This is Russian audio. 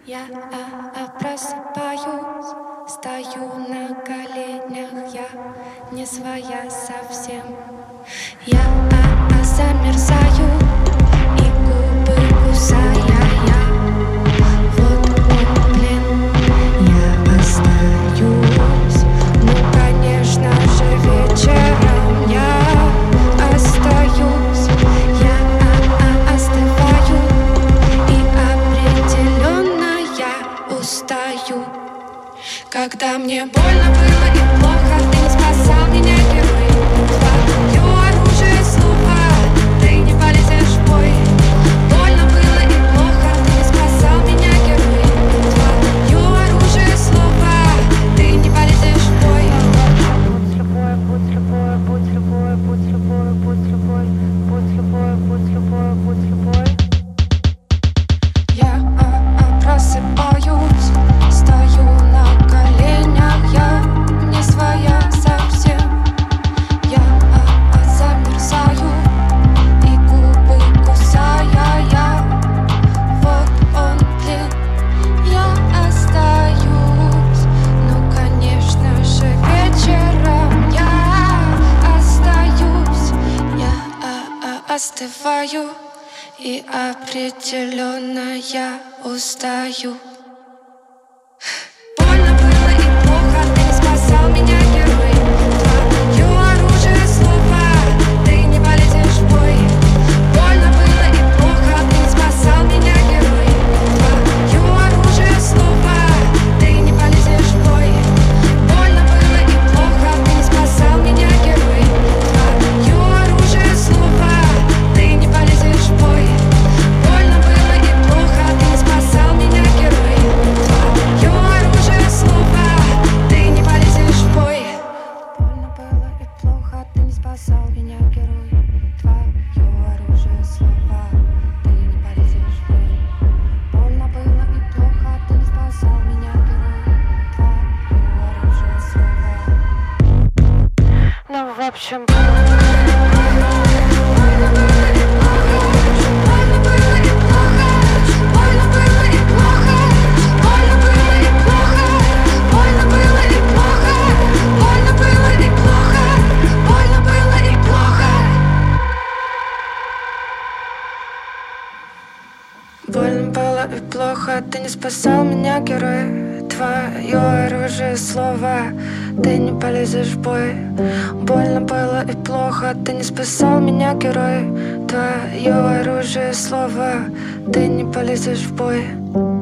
Я просыпаюсь, стою на коленях, я не своя совсем. Я замерзаю и губы кусая, я вот блин, я остаюсь. Ну, конечно же, вечером я остаюсь. Я остываю и определенно я устаю. Когда мне больно было и плохо, ты не спасал меня, герой. Твое оружие слова, ты не полезешь в бой. Больно было и плохо, ты не спасал меня, герой. Твое оружие слова, ты не полезешь в бой. Будь любой, будь любой, будь любой, будь любой, будь любой, будь любой, будь любой. Я просыпаюсь, стою на коленях, я не своя совсем. Я замерзаю и губы кусая, я вот он, блин, я остаюсь. Ну, конечно же, вечером я остаюсь. Я остываю и определенно я устаю. Больно было и плохо, ты не спасал меня, герой. Твое оружие слова, ты не полезешь в бой. Больно было и плохо, ты не спасал меня, герой. Твое оружие слова, ты не полезешь в бой. Больно было и плохо, ты не спасал меня, герой. Твое оружие слова, ты не полезешь в бой. Больно было и плохо, ты не спасал меня, герой. Твое оружие слова, ты не полезешь в бой. Больно было и плохо, ты не спасал меня, герой. Твое оружие слова, ты не полезешь в бой. Больно было и плохо, ты не спасал меня, герой. Твое оружие слова. Ну, в общем, больно было и плохо, ты не спасал меня, герой. Твое оружие слова, ты не полезешь в бой. Больно было и плохо, ты не спасал меня, герой. Твое оружие слова, ты не полезешь в бой.